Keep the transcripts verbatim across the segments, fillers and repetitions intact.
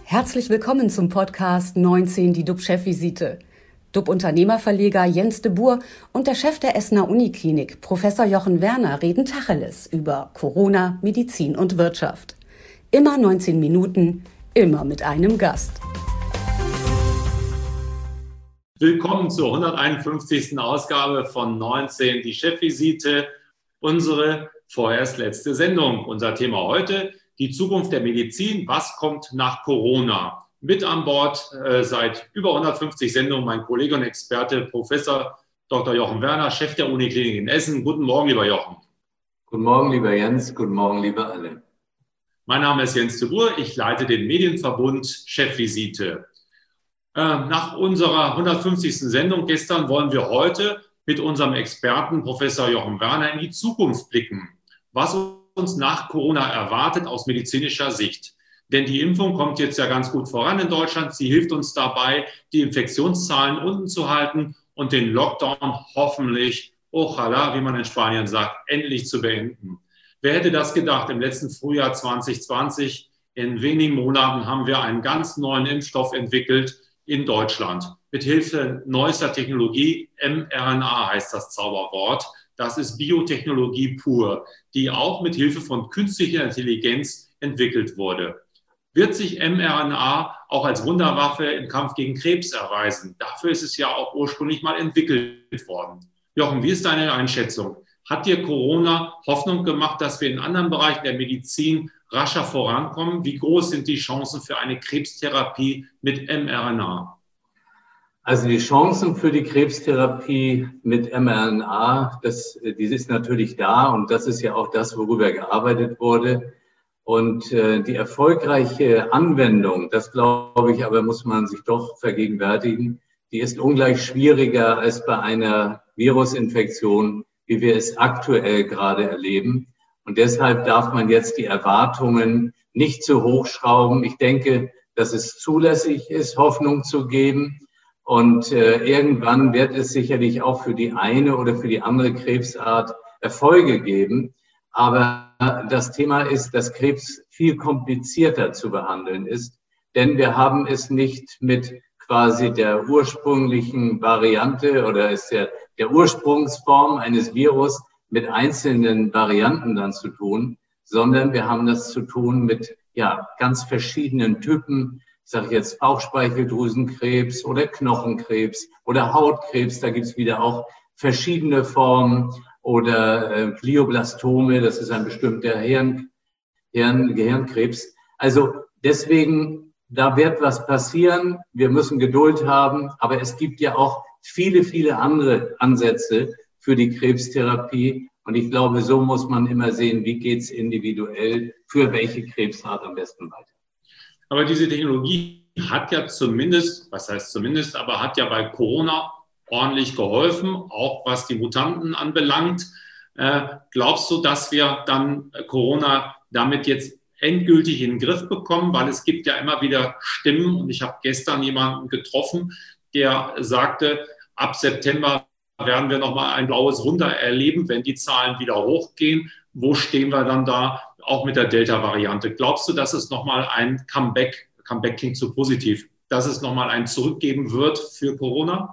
Herzlich willkommen zum Podcast neunzehn, die D U B-Chefvisite. D U B-Unternehmerverleger Jens de Boer und der Chef der Essener Uniklinik, Professor Jochen Werner, reden Tacheles über Corona, Medizin und Wirtschaft. Immer neunzehn Minuten, immer mit einem Gast. Willkommen zur hunderteinundfünfzigsten Ausgabe von neunzehn, die Chefvisite, unsere vorerst letzte Sendung. Unser Thema heute: die Zukunft der Medizin. Was kommt nach Corona? Mit an Bord äh, seit über hundertfünfzig Sendungen mein Kollege und Experte Professor Doktor Jochen Werner, Chef der Uniklinik in Essen. Guten Morgen, lieber Jochen. Guten Morgen, lieber Jens. Guten Morgen, liebe alle. Mein Name ist Jens de Boer. Ich leite den Medienverbund Chefvisite. Äh, nach unserer hundertfünfzigsten Sendung gestern wollen wir heute mit unserem Experten Professor Jochen Werner in die Zukunft blicken. Was uns nach Corona erwartet aus medizinischer Sicht. Denn die Impfung kommt jetzt ja ganz gut voran in Deutschland. Sie hilft uns dabei, die Infektionszahlen unten zu halten und den Lockdown hoffentlich, ojalá, wie man in Spanien sagt, endlich zu beenden. Wer hätte das gedacht? Im letzten Frühjahr zwanzig zwanzig, in wenigen Monaten, haben wir einen ganz neuen Impfstoff entwickelt in Deutschland. Mit Hilfe neuester Technologie, mRNA heißt das Zauberwort. Das ist Biotechnologie pur, die auch mit Hilfe von künstlicher Intelligenz entwickelt wurde. Wird sich mRNA auch als Wunderwaffe im Kampf gegen Krebs erweisen? Dafür ist es ja auch ursprünglich mal entwickelt worden. Jochen, wie ist deine Einschätzung? Hat dir Corona Hoffnung gemacht, dass wir in anderen Bereichen der Medizin rascher vorankommen? Wie groß sind die Chancen für eine Krebstherapie mit mRNA? Also die Chancen für die Krebstherapie mit mRNA, das, die ist natürlich da und das ist ja auch das, worüber gearbeitet wurde. Und äh, die erfolgreiche Anwendung, das glaube ich, aber muss man sich doch vergegenwärtigen, die ist ungleich schwieriger als bei einer Virusinfektion, wie wir es aktuell gerade erleben. Und deshalb darf man jetzt die Erwartungen nicht zu hoch schrauben. Ich denke, dass es zulässig ist, Hoffnung zu geben. Und äh, irgendwann wird es sicherlich auch für die eine oder für die andere Krebsart Erfolge geben. Aber das Thema ist, dass Krebs viel komplizierter zu behandeln ist. Denn wir haben es nicht mit quasi der ursprünglichen Variante oder ist der, der Ursprungsform eines Virus mit einzelnen Varianten dann zu tun, sondern wir haben das zu tun mit ja ganz verschiedenen Typen. Ich sage jetzt Bauchspeicheldrüsenkrebs oder Knochenkrebs oder Hautkrebs, da gibt es wieder auch verschiedene Formen oder äh, Glioblastome, das ist ein bestimmter Hirn, Hirn, Gehirnkrebs. Also deswegen, da wird was passieren, wir müssen Geduld haben, aber es gibt ja auch viele, viele andere Ansätze für die Krebstherapie und ich glaube, so muss man immer sehen, wie geht es individuell für welche Krebsart am besten weiter. Aber diese Technologie hat ja zumindest, was heißt zumindest, aber hat ja bei Corona ordentlich geholfen, auch was die Mutanten anbelangt. Äh, glaubst du, dass wir dann Corona damit jetzt endgültig in den Griff bekommen? Weil es gibt ja immer wieder Stimmen und ich habe gestern jemanden getroffen, der sagte, ab September werden wir nochmal ein blaues Wunder erleben, wenn die Zahlen wieder hochgehen. Wo stehen wir dann da, auch mit der Delta-Variante? Glaubst du, dass es nochmal ein Comeback, Comeback klingt so positiv, dass es nochmal ein Zurückgeben wird für Corona?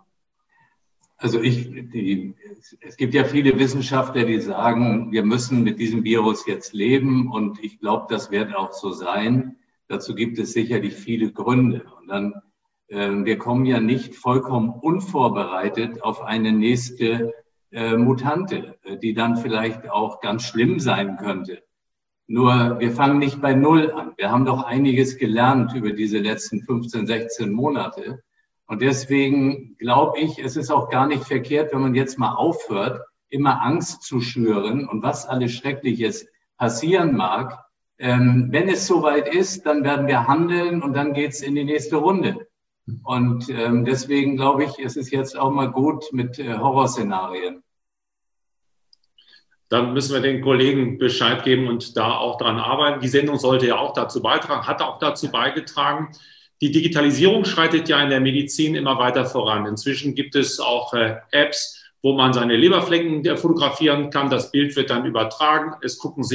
Also ich, die, es gibt ja viele Wissenschaftler, die sagen, wir müssen mit diesem Virus jetzt leben und ich glaube, das wird auch so sein. Dazu gibt es sicherlich viele Gründe. Und dann, äh, wir kommen ja nicht vollkommen unvorbereitet auf eine nächste äh, Mutante, die dann vielleicht auch ganz schlimm sein könnte. Nur wir fangen nicht bei Null an. Wir haben doch einiges gelernt über diese letzten fünfzehn, sechzehn Monate. Und deswegen glaube ich, es ist auch gar nicht verkehrt, wenn man jetzt mal aufhört, immer Angst zu schüren und was alles Schreckliches passieren mag. Ähm, wenn es soweit ist, dann werden wir handeln und dann geht's in die nächste Runde. Und ähm, deswegen glaube ich, es ist jetzt auch mal gut mit äh, Horrorszenarien. Dann müssen wir den Kollegen Bescheid geben und da auch dran arbeiten. Die Sendung sollte ja auch dazu beitragen, hat auch dazu beigetragen. Die Digitalisierung schreitet ja in der Medizin immer weiter voran. Inzwischen gibt es auch äh, Apps, wo man seine Leberflecken fotografieren kann. Das Bild wird dann übertragen. Es gucken sich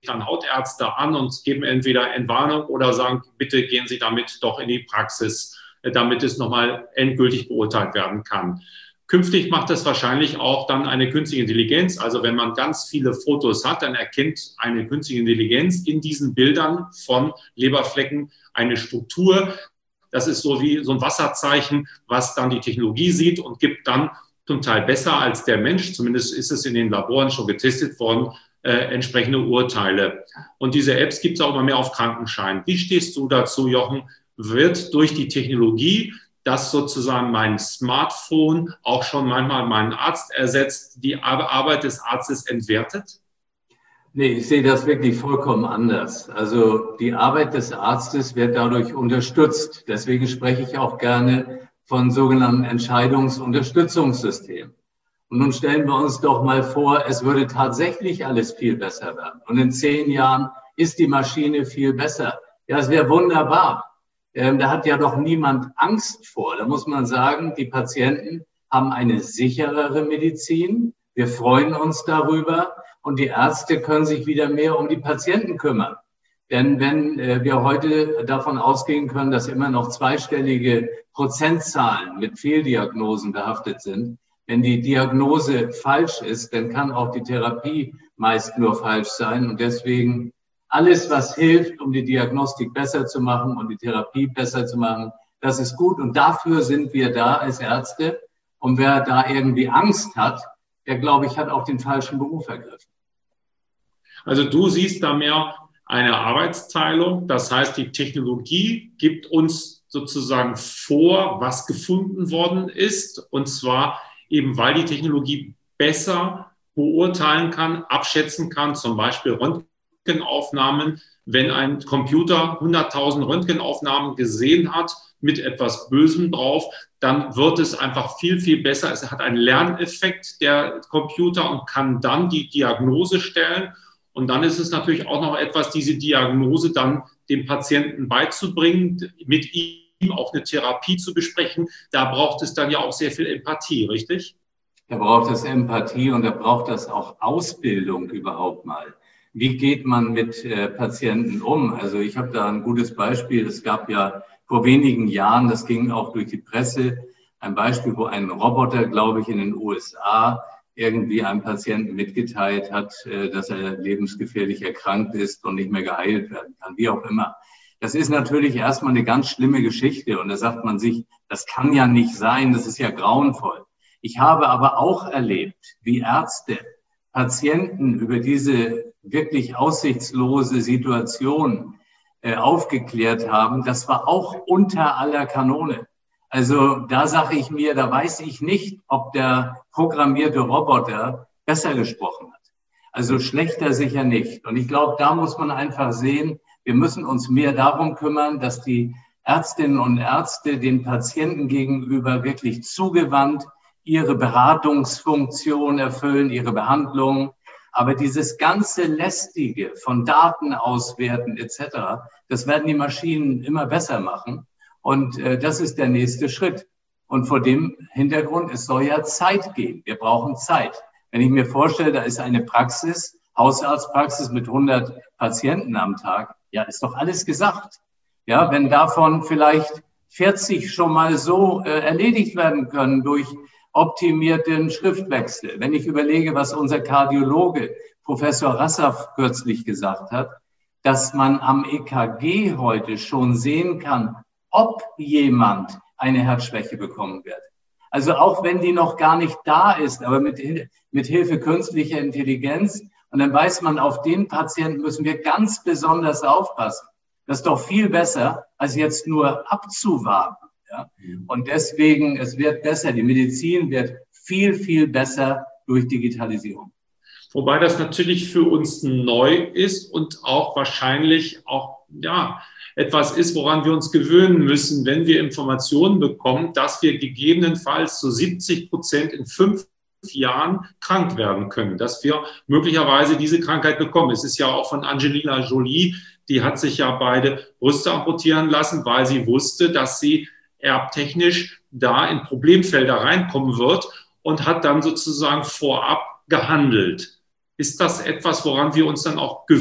dann Hautärzte an und geben entweder Entwarnung oder sagen, bitte gehen Sie damit doch in die Praxis, damit es nochmal endgültig beurteilt werden kann. Künftig macht das wahrscheinlich auch dann eine künstliche Intelligenz. Also wenn man ganz viele Fotos hat, dann erkennt eine künstliche Intelligenz in diesen Bildern von Leberflecken eine Struktur. Das ist so wie so ein Wasserzeichen, was dann die Technologie sieht und gibt dann zum Teil besser als der Mensch, zumindest ist es in den Laboren schon getestet worden, äh, entsprechende Urteile. Und diese Apps gibt es auch immer mehr auf Krankenschein. Wie stehst du dazu, Jochen? Wird durch die Technologie, dass sozusagen mein Smartphone auch schon manchmal meinen Arzt ersetzt, die Arbeit des Arztes entwertet? Nee, ich sehe das wirklich vollkommen anders. Also die Arbeit des Arztes wird dadurch unterstützt. Deswegen spreche ich auch gerne von sogenannten Entscheidungsunterstützungssystemen. Und nun stellen wir uns doch mal vor, es würde tatsächlich alles viel besser werden. Und in zehn Jahren ist die Maschine viel besser. Ja, es wäre wunderbar. Ähm, da hat ja doch niemand Angst vor. Da muss man sagen, die Patienten haben eine sicherere Medizin. Wir freuen uns darüber. Und die Ärzte können sich wieder mehr um die Patienten kümmern. Denn wenn äh, wir heute davon ausgehen können, dass immer noch zweistellige Prozentzahlen mit Fehldiagnosen behaftet sind, wenn die Diagnose falsch ist, dann kann auch die Therapie meist nur falsch sein. Und deswegen alles, was hilft, um die Diagnostik besser zu machen und die Therapie besser zu machen, das ist gut. Und dafür sind wir da als Ärzte. Und wer da irgendwie Angst hat, der, glaube ich, hat auch den falschen Beruf ergriffen. Also du siehst da mehr eine Arbeitsteilung. Das heißt, die Technologie gibt uns sozusagen vor, was gefunden worden ist. Und zwar eben, weil die Technologie besser beurteilen kann, abschätzen kann, zum Beispiel Röntgenaufnahmen. Wenn ein Computer hunderttausend Röntgenaufnahmen gesehen hat mit etwas Bösem drauf, dann wird es einfach viel, viel besser. Es hat einen Lerneffekt, der Computer, und kann dann die Diagnose stellen. Und dann ist es natürlich auch noch etwas, diese Diagnose dann dem Patienten beizubringen, mit ihm auch eine Therapie zu besprechen. Da braucht es dann ja auch sehr viel Empathie, richtig? Da braucht es Empathie und da braucht es auch Ausbildung überhaupt mal. Wie geht man mit äh, Patienten um? Also ich habe da ein gutes Beispiel. Es gab ja vor wenigen Jahren, das ging auch durch die Presse, ein Beispiel, wo ein Roboter, glaube ich, in den U S A irgendwie einem Patienten mitgeteilt hat, dass er lebensgefährlich erkrankt ist und nicht mehr geheilt werden kann, wie auch immer. Das ist natürlich erstmal eine ganz schlimme Geschichte und da sagt man sich, das kann ja nicht sein, das ist ja grauenvoll. Ich habe aber auch erlebt, wie Ärzte Patienten über diese wirklich aussichtslose Situation äh, aufgeklärt haben. Das war auch unter aller Kanone. Also da sage ich mir, da weiß ich nicht, ob der programmierte Roboter besser gesprochen hat. Also schlechter sicher nicht. Und ich glaube, da muss man einfach sehen, wir müssen uns mehr darum kümmern, dass die Ärztinnen und Ärzte den Patienten gegenüber wirklich zugewandt ihre Beratungsfunktion erfüllen, ihre Behandlung. Aber dieses ganze Lästige von Daten auswerten et cetera, das werden die Maschinen immer besser machen. Und äh, das ist der nächste Schritt. Und vor dem Hintergrund, es soll ja Zeit geben. Wir brauchen Zeit. Wenn ich mir vorstelle, da ist eine Praxis, Hausarztpraxis mit hundert Patienten am Tag, ja, ist doch alles gesagt. Ja, wenn davon vielleicht vierzig schon mal so äh, erledigt werden können durch optimierten Schriftwechsel. Wenn ich überlege, was unser Kardiologe Professor Rassaf kürzlich gesagt hat, dass man am E K G heute schon sehen kann, ob jemand eine Herzschwäche bekommen wird. Also auch wenn die noch gar nicht da ist, aber mit, mit Hilfe künstlicher Intelligenz. Und dann weiß man, auf den Patienten müssen wir ganz besonders aufpassen. Das ist doch viel besser, als jetzt nur abzuwarten. Ja? Und deswegen, es wird besser. Die Medizin wird viel, viel besser durch Digitalisierung. Wobei das natürlich für uns neu ist und auch wahrscheinlich auch, ja, etwas ist, woran wir uns gewöhnen müssen, wenn wir Informationen bekommen, dass wir gegebenenfalls zu siebzig Prozent in fünf Jahren krank werden können, dass wir möglicherweise diese Krankheit bekommen. Es ist ja auch von Angelina Jolie, die hat sich ja beide Brüste amputieren lassen, weil sie wusste, dass sie erbtechnisch da in Problemfelder reinkommen wird und hat dann sozusagen vorab gehandelt. Ist das etwas, woran wir uns dann auch gewöhnen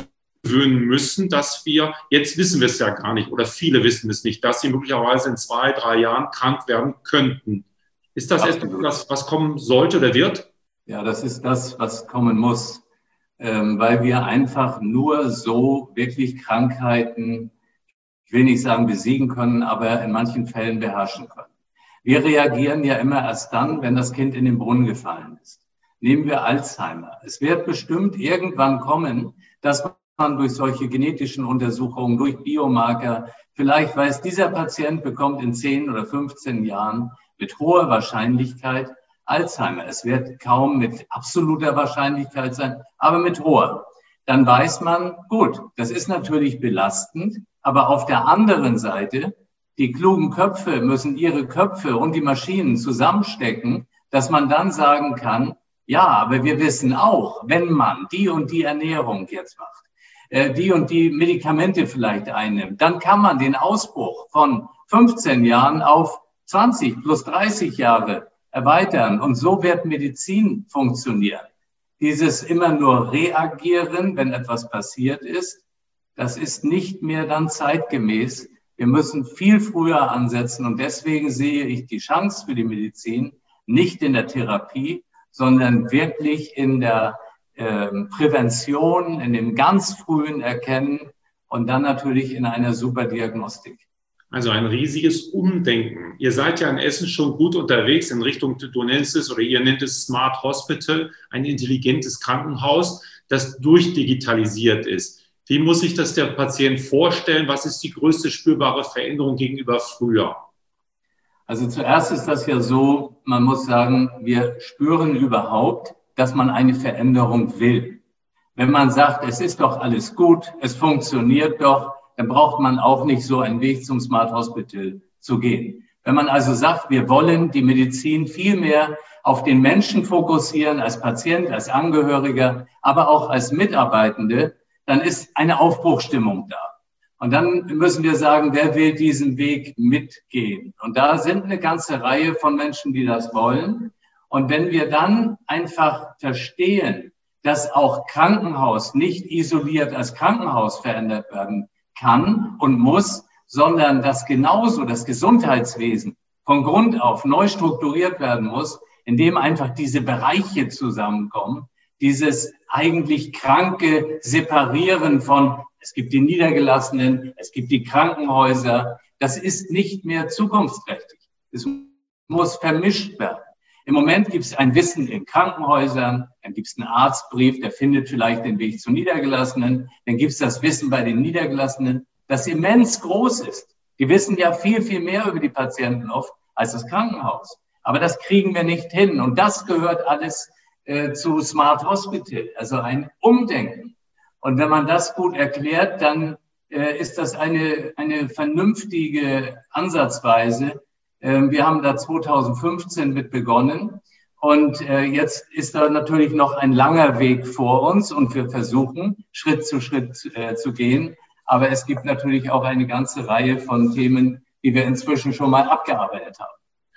gewöhnen müssen, dass wir, jetzt wissen wir es ja gar nicht, oder viele wissen es nicht, dass sie möglicherweise in zwei, drei Jahren krank werden könnten. Ist das Absolut. etwas, was kommen sollte oder wird? Ja, das ist das, was kommen muss, ähm, weil wir einfach nur so wirklich Krankheiten, ich will nicht sagen besiegen können, aber in manchen Fällen beherrschen können. Wir reagieren ja immer erst dann, wenn das Kind in den Brunnen gefallen ist. Nehmen wir Alzheimer. Es wird bestimmt irgendwann kommen, dass man durch solche genetischen Untersuchungen, durch Biomarker, vielleicht weiß, dieser Patient bekommt in zehn oder fünfzehn Jahren mit hoher Wahrscheinlichkeit Alzheimer. Es wird kaum mit absoluter Wahrscheinlichkeit sein, aber mit hoher. Dann weiß man, gut, das ist natürlich belastend, aber auf der anderen Seite, die klugen Köpfe müssen ihre Köpfe und die Maschinen zusammenstecken, dass man dann sagen kann, ja, aber wir wissen auch, wenn man die und die Ernährung jetzt macht, äh, die und die Medikamente vielleicht einnimmt, dann kann man den Ausbruch von fünfzehn Jahren auf zwanzig plus dreißig Jahre erweitern. Und so wird Medizin funktionieren. Dieses immer nur reagieren, wenn etwas passiert ist, das ist nicht mehr dann zeitgemäß. Wir müssen viel früher ansetzen. Und deswegen sehe ich die Chance für die Medizin nicht in der Therapie, sondern wirklich in der äh, Prävention, in dem ganz frühen Erkennen und dann natürlich in einer Superdiagnostik. Also ein riesiges Umdenken. Ihr seid ja in Essen schon gut unterwegs in Richtung, du nennst es oder ihr nennt es Smart Hospital, ein intelligentes Krankenhaus, das durchdigitalisiert ist. Wie muss sich das der Patient vorstellen? Was ist die größte spürbare Veränderung gegenüber früher? Also zuerst ist das ja so, man muss sagen, wir spüren überhaupt, dass man eine Veränderung will. Wenn man sagt, es ist doch alles gut, es funktioniert doch, dann braucht man auch nicht so einen Weg zum Smart Hospital zu gehen. Wenn man also sagt, wir wollen die Medizin viel mehr auf den Menschen fokussieren, als Patient, als Angehöriger, aber auch als Mitarbeitende, dann ist eine Aufbruchsstimmung da. Und dann müssen wir sagen, wer will diesen Weg mitgehen? Und da sind eine ganze Reihe von Menschen, die das wollen. Und wenn wir dann einfach verstehen, dass auch Krankenhaus nicht isoliert als Krankenhaus verändert werden kann und muss, sondern dass genauso das Gesundheitswesen von Grund auf neu strukturiert werden muss, indem einfach diese Bereiche zusammenkommen, dieses eigentlich kranke Separieren von, es gibt die Niedergelassenen, es gibt die Krankenhäuser, das ist nicht mehr zukunftsträchtig. Es muss vermischt werden. Im Moment gibt es ein Wissen in Krankenhäusern, dann gibt es einen Arztbrief, der findet vielleicht den Weg zu Niedergelassenen, dann gibt es das Wissen bei den Niedergelassenen, das immens groß ist. Die wissen ja viel, viel mehr über die Patienten oft als das Krankenhaus. Aber das kriegen wir nicht hin. Und das gehört alles äh, zu Smart Hospital, also ein Umdenken. Und wenn man das gut erklärt, dann äh, ist das eine, eine vernünftige Ansatzweise. Äh, wir haben da zweitausendfünfzehn mit begonnen. Und äh, jetzt ist da natürlich noch ein langer Weg vor uns und wir versuchen, Schritt zu Schritt äh, zu gehen. Aber es gibt natürlich auch eine ganze Reihe von Themen, die wir inzwischen schon mal abgearbeitet haben.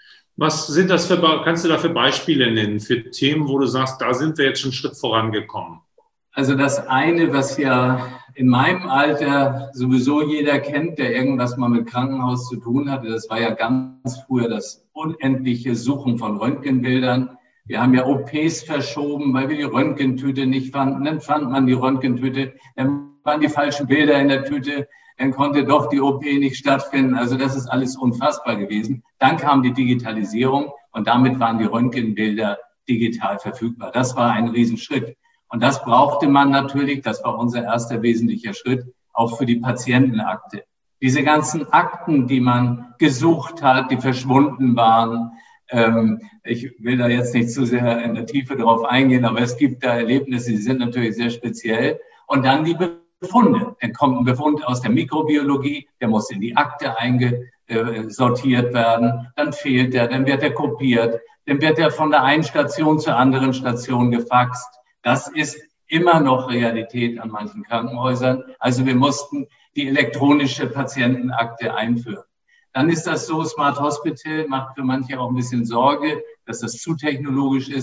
Was sind das für, kannst du da für Beispiele nennen, für Themen, wo du sagst, da sind wir jetzt schon einen Schritt vorangekommen? Also das eine, was ja in meinem Alter sowieso jeder kennt, der irgendwas mal mit Krankenhaus zu tun hatte, das war ja ganz früher das unendliche Suchen von Röntgenbildern. Wir haben ja O Ps verschoben, weil wir die Röntgentüte nicht fanden. Dann fand man die Röntgentüte, dann waren die falschen Bilder in der Tüte, dann konnte doch die O P nicht stattfinden. Also das ist alles unfassbar gewesen. Dann kam die Digitalisierung und damit waren die Röntgenbilder digital verfügbar. Das war ein Riesenschritt. Und das brauchte man natürlich, das war unser erster wesentlicher Schritt, auch für die Patientenakte. Diese ganzen Akten, die man gesucht hat, die verschwunden waren. Ähm, ich will da jetzt nicht zu sehr in der Tiefe drauf eingehen, aber es gibt da Erlebnisse, die sind natürlich sehr speziell. Und dann die Befunde. Dann kommt ein Befund aus der Mikrobiologie, der muss in die Akte eingesortiert werden. Dann fehlt der, dann wird er kopiert, dann wird er von der einen Station zur anderen Station gefaxt. Das ist immer noch Realität an manchen Krankenhäusern. Also wir mussten die elektronische Patientenakte einführen. Dann ist das so, Smart Hospital macht für manche auch ein bisschen Sorge, dass das zu technologisch ist.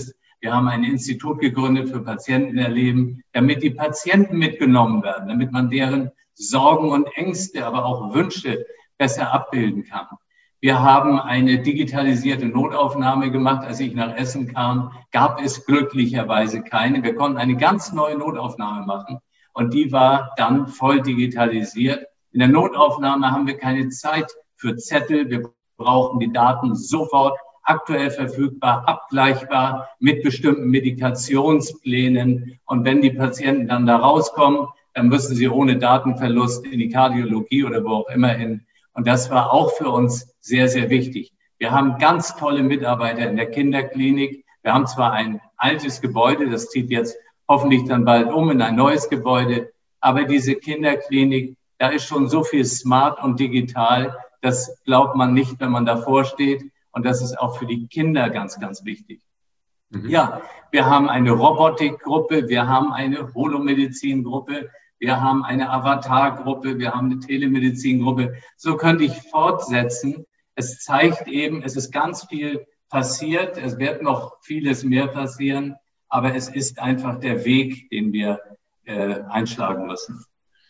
Wir haben ein Institut gegründet für Patientenerleben, damit die Patienten mitgenommen werden, damit man deren Sorgen und Ängste, aber auch Wünsche besser abbilden kann. Wir haben eine digitalisierte Notaufnahme gemacht. Als ich nach Essen kam, gab es glücklicherweise keine. Wir konnten eine ganz neue Notaufnahme machen und die war dann voll digitalisiert. In der Notaufnahme haben wir keine Zeit für Zettel. Wir brauchen die Daten sofort aktuell verfügbar, abgleichbar mit bestimmten Medikationsplänen. Und wenn die Patienten dann da rauskommen, dann müssen sie ohne Datenverlust in die Kardiologie oder wo auch immer hin. Und das war auch für uns sehr, sehr wichtig. Wir haben ganz tolle Mitarbeiter in der Kinderklinik. Wir haben zwar ein altes Gebäude, das zieht jetzt hoffentlich dann bald um in ein neues Gebäude, aber diese Kinderklinik, da ist schon so viel smart und digital, das glaubt man nicht, wenn man davor steht. Und das ist auch für die Kinder ganz, ganz wichtig. Mhm. Ja, wir haben eine Robotikgruppe, wir haben eine Holomedizingruppe, wir haben eine Avatargruppe, wir haben eine Telemedizingruppe. So könnte ich fortsetzen. Es zeigt eben, es ist ganz viel passiert. Es wird noch vieles mehr passieren. Aber es ist einfach der Weg, den wir äh, einschlagen müssen.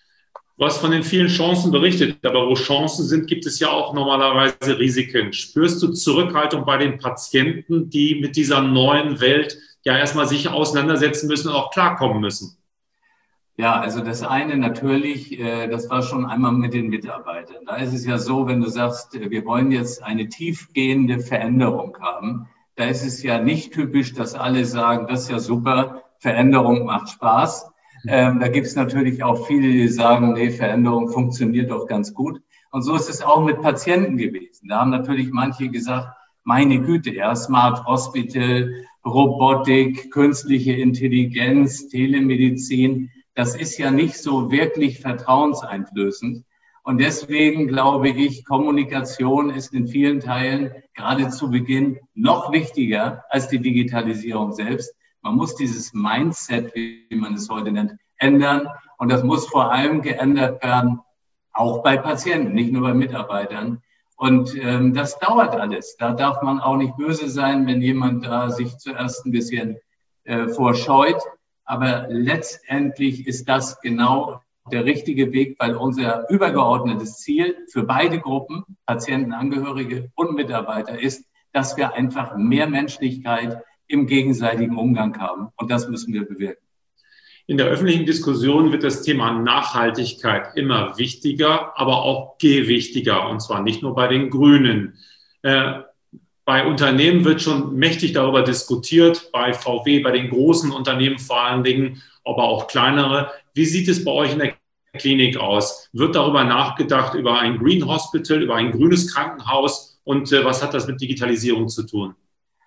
Du hast von den vielen Chancen berichtet, aber wo Chancen sind, gibt es ja auch normalerweise Risiken. Spürst du Zurückhaltung bei den Patienten, die mit dieser neuen Welt ja erstmal sich auseinandersetzen müssen und auch klarkommen müssen? Ja, also das eine natürlich, das war schon einmal mit den Mitarbeitern. Da ist es ja so, wenn du sagst, wir wollen jetzt eine tiefgehende Veränderung haben, da ist es ja nicht typisch, dass alle sagen, das ist ja super, Veränderung macht Spaß. Ähm, da gibt es natürlich auch viele, die sagen, nee, Veränderung funktioniert doch ganz gut. Und so ist es auch mit Patienten gewesen. Da haben natürlich manche gesagt, meine Güte, ja, Smart Hospital, Robotik, künstliche Intelligenz, Telemedizin, das ist ja nicht so wirklich vertrauenseinflößend. Und deswegen glaube ich, Kommunikation ist in vielen Teilen gerade zu Beginn noch wichtiger als die Digitalisierung selbst. Man muss dieses Mindset, wie man es heute nennt, ändern. Und das muss vor allem geändert werden, auch bei Patienten, nicht nur bei Mitarbeitern. Und ähm, das dauert alles. Da darf man auch nicht böse sein, wenn jemand da sich zuerst ein bisschen äh, vorscheut. Aber letztendlich ist das genau der richtige Weg, weil unser übergeordnetes Ziel für beide Gruppen, Patienten, Angehörige und Mitarbeiter, ist, dass wir einfach mehr Menschlichkeit im gegenseitigen Umgang haben. Und das müssen wir bewirken. In der öffentlichen Diskussion wird das Thema Nachhaltigkeit immer wichtiger, aber auch gewichtiger. Und zwar nicht nur bei den Grünen. Äh, bei Unternehmen wird schon mächtig darüber diskutiert, bei V W, bei den großen Unternehmen vor allen Dingen, aber auch kleinere. Wie sieht es bei euch in der Klinik aus? Wird darüber nachgedacht, über ein Green Hospital, über ein grünes Krankenhaus? Und äh, was hat das mit Digitalisierung zu tun?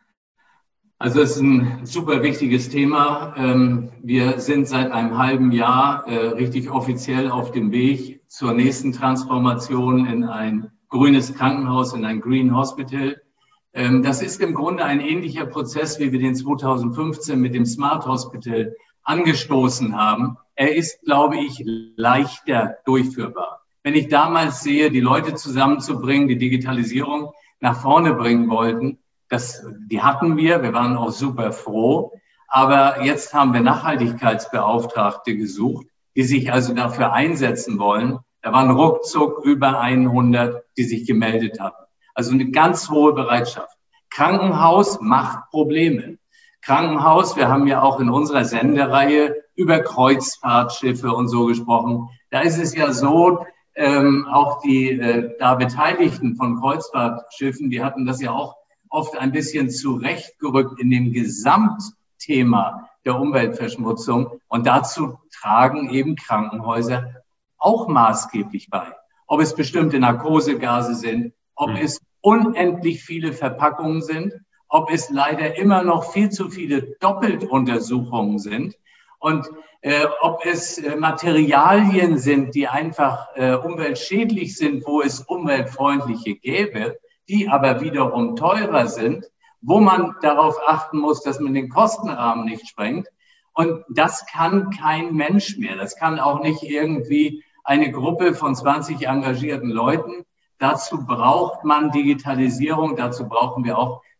Also es ist ein super wichtiges Thema. Wir sind seit einem halben Jahr richtig offiziell auf dem Weg zur nächsten Transformation in ein grünes Krankenhaus, in ein Green Hospital. Das ist im Grunde ein ähnlicher Prozess, wie wir den zweitausendfünfzehn mit dem Smart Hospital angestoßen haben. Er ist, glaube ich, leichter durchführbar. Wenn ich damals sehe, die Leute zusammenzubringen, die Digitalisierung nach vorne bringen wollten, Das, die hatten wir, wir waren auch super froh, aber jetzt haben wir Nachhaltigkeitsbeauftragte gesucht, die sich also dafür einsetzen wollen. Da waren ruckzuck über hundert, die sich gemeldet hatten. Also eine ganz hohe Bereitschaft. Krankenhaus macht Probleme. Krankenhaus, wir haben ja auch in unserer Sendereihe über Kreuzfahrtschiffe und so gesprochen. Da ist es ja so, ähm, auch die äh, da Beteiligten von Kreuzfahrtschiffen, die hatten das ja auch oft ein bisschen zurechtgerückt in dem Gesamtthema der Umweltverschmutzung. Und dazu tragen eben Krankenhäuser auch maßgeblich bei. Ob es bestimmte Narkosegase sind, ob mhm. es unendlich viele Verpackungen sind, ob es leider immer noch viel zu viele Doppeltuntersuchungen sind und äh, ob es äh, Materialien sind, die einfach äh, umweltschädlich sind, wo es umweltfreundliche gäbe, die aber wiederum teurer sind, wo man darauf achten muss, dass man den Kostenrahmen nicht sprengt. Und das kann kein Mensch mehr. Das kann auch nicht irgendwie eine Gruppe von zwanzig engagierten Leuten. Dazu braucht man Digitalisierung, dazu brauchen wir auch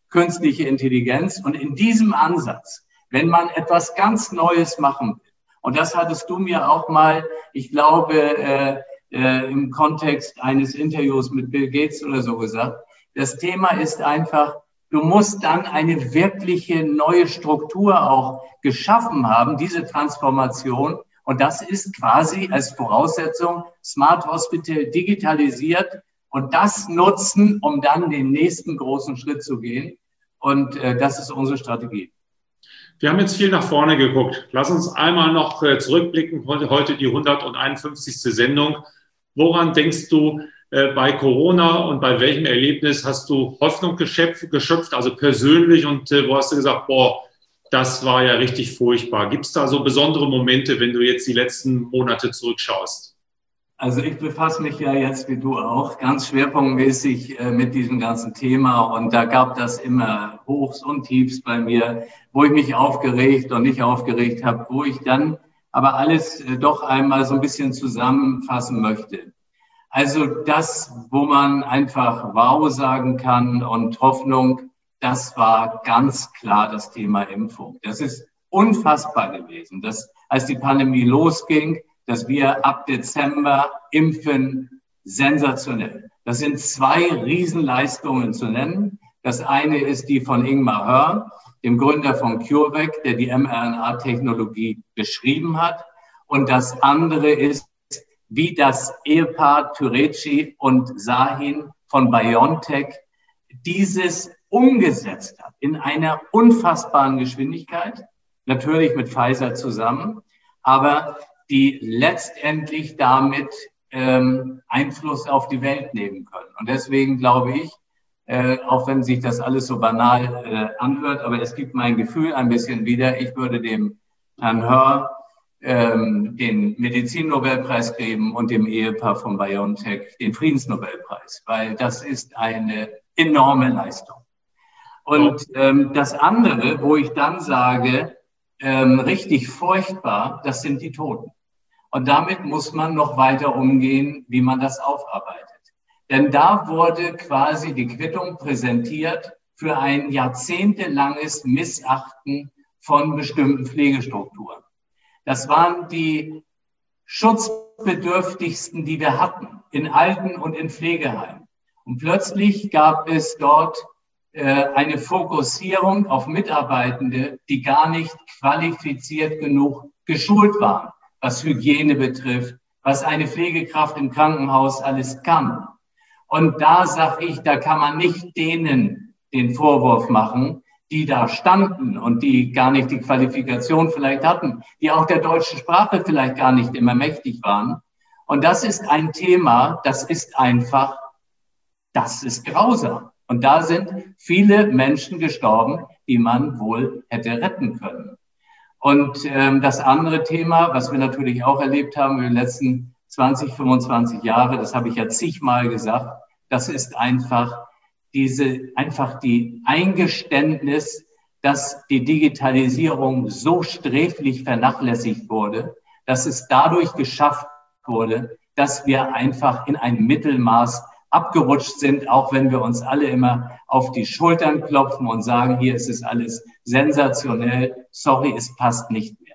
künstliche Intelligenz. Und in diesem Ansatz, wenn man etwas ganz Neues machen will, und das hattest du mir auch mal, ich glaube, äh, äh, im Kontext eines Interviews mit Bill Gates oder so gesagt, das Thema ist einfach, du musst dann eine wirkliche neue Struktur auch geschaffen haben, diese Transformation. Und das ist quasi als Voraussetzung Smart Hospital digitalisiert und das nutzen, um dann den nächsten großen Schritt zu gehen. Und äh, das ist unsere Strategie. Wir haben jetzt viel nach vorne geguckt. Lass uns einmal noch äh, zurückblicken. Heute die hunderteinundfünfzigste Sendung. Woran denkst du äh, bei Corona und bei welchem Erlebnis hast du Hoffnung geschöpft, geschöpft also persönlich? Und äh, wo hast du gesagt, boah, das war ja richtig furchtbar. Gibt es da so besondere Momente, wenn du jetzt die letzten Monate zurückschaust? Also ich befasse mich ja jetzt, wie du auch, ganz schwerpunktmäßig äh, mit diesem ganzen Thema. Und da gab das immer Hochs und Tiefs bei mir, wo ich mich aufgeregt und nicht aufgeregt habe, wo ich dann aber alles äh, doch einmal so ein bisschen zusammenfassen möchte. Also das, wo man einfach Wow sagen kann und Hoffnung, das war ganz klar das Thema Impfung. Das ist unfassbar gewesen, dass als die Pandemie losging, dass wir ab Dezember impfen, sensationell. Das sind zwei Riesenleistungen zu nennen. Das eine ist die von Ingmar Hörr, dem Gründer von CureVac, der die mRNA-Technologie beschrieben hat. Und das andere ist, wie das Ehepaar Türeci und Sahin von BioNTech dieses umgesetzt hat in einer unfassbaren Geschwindigkeit, natürlich mit Pfizer zusammen, aber die letztendlich damit ähm, Einfluss auf die Welt nehmen können. Und deswegen glaube ich, äh, auch wenn sich das alles so banal äh, anhört, aber es gibt mein Gefühl ein bisschen wieder, ich würde dem Herrn Hörr ähm, den Medizinnobelpreis geben und dem Ehepaar von BioNTech den Friedensnobelpreis, weil das ist eine enorme Leistung. Und ähm, das andere, wo ich dann sage, ähm, richtig furchtbar, das sind die Toten. Und damit muss man noch weiter umgehen, wie man das aufarbeitet. Denn da wurde quasi die Quittung präsentiert für ein jahrzehntelanges Missachten von bestimmten Pflegestrukturen. Das waren die schutzbedürftigsten, die wir hatten, in Alten- und in Pflegeheimen. Und plötzlich gab es dort äh, eine Fokussierung auf Mitarbeitende, die gar nicht qualifiziert genug geschult waren, was Hygiene betrifft, was eine Pflegekraft im Krankenhaus alles kann. Und da sage ich, da kann man nicht denen den Vorwurf machen, die da standen und die gar nicht die Qualifikation vielleicht hatten, die auch der deutschen Sprache vielleicht gar nicht immer mächtig waren. Und das ist ein Thema, das ist einfach, das ist grausam. Und da sind viele Menschen gestorben, die man wohl hätte retten können. Und ähm, das andere Thema, was wir natürlich auch erlebt haben in den letzten zwanzig, fünfundzwanzig Jahre, das habe ich ja zigmal gesagt, das ist einfach diese, einfach die Eingeständnis, dass die Digitalisierung so sträflich vernachlässigt wurde, dass es dadurch geschafft wurde, dass wir einfach in ein Mittelmaß abgerutscht sind, auch wenn wir uns alle immer auf die Schultern klopfen und sagen, hier ist es alles sensationell, sorry, es passt nicht mehr.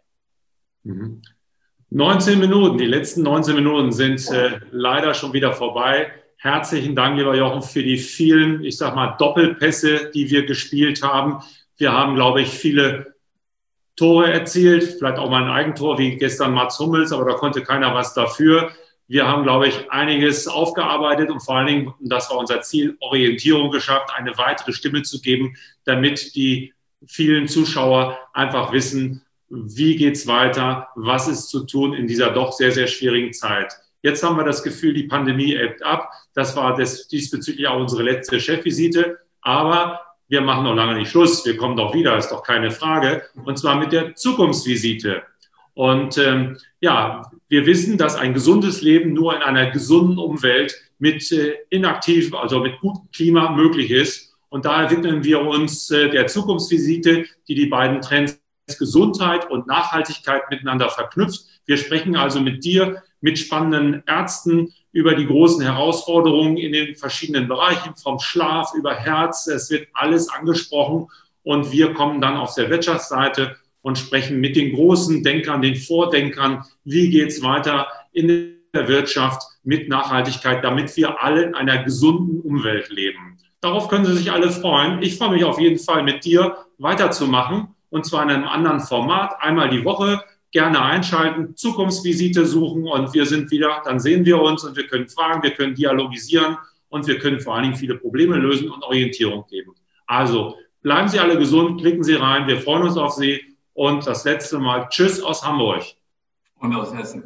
Mhm. neunzehn Minuten, die letzten neunzehn Minuten sind äh, leider schon wieder vorbei. Herzlichen Dank, lieber Jochen, für die vielen, ich sag mal, Doppelpässe, die wir gespielt haben. Wir haben, glaube ich, viele Tore erzielt, vielleicht auch mal ein Eigentor, wie gestern Mats Hummels, aber da konnte keiner was dafür. Wir haben, glaube ich, einiges aufgearbeitet und vor allen Dingen, und das war unser Ziel, Orientierung geschafft, eine weitere Stimme zu geben, damit die vielen Zuschauer einfach wissen, wie geht's weiter, was ist zu tun in dieser doch sehr, sehr schwierigen Zeit. Jetzt haben wir das Gefühl, die Pandemie ebbt ab. Das war das, diesbezüglich auch unsere letzte Chefvisite. Aber wir machen noch lange nicht Schluss. Wir kommen doch wieder, ist doch keine Frage. Und zwar mit der Zukunftsvisite. Und ähm, ja, wir wissen, dass ein gesundes Leben nur in einer gesunden Umwelt mit äh, inaktiv, also mit gutem Klima möglich ist. Und daher widmen wir uns äh, der Zukunftsvisite, die die beiden Trends Gesundheit und Nachhaltigkeit miteinander verknüpft. Wir sprechen also mit dir, mit spannenden Ärzten über die großen Herausforderungen in den verschiedenen Bereichen, vom Schlaf über Herz. Es wird alles angesprochen und wir kommen dann auf der Wirtschaftsseite und sprechen mit den großen Denkern, den Vordenkern, wie geht es weiter in der Wirtschaft mit Nachhaltigkeit, damit wir alle in einer gesunden Umwelt leben. Darauf können Sie sich alle freuen. Ich freue mich auf jeden Fall, mit dir weiterzumachen, und zwar in einem anderen Format, einmal die Woche. Gerne einschalten, Zukunftsvisite suchen und wir sind wieder, dann sehen wir uns und wir können fragen, wir können dialogisieren und wir können vor allen Dingen viele Probleme lösen und Orientierung geben. Also bleiben Sie alle gesund, klicken Sie rein, wir freuen uns auf Sie und das letzte Mal Tschüss aus Hamburg. Und aus Hessen.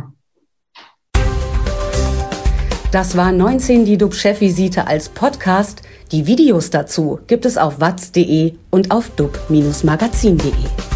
Das war neunzehn die D U B-Chefvisite als Podcast. Die Videos dazu gibt es auf watz punkt de und auf dub Bindestrich magazin punkt de.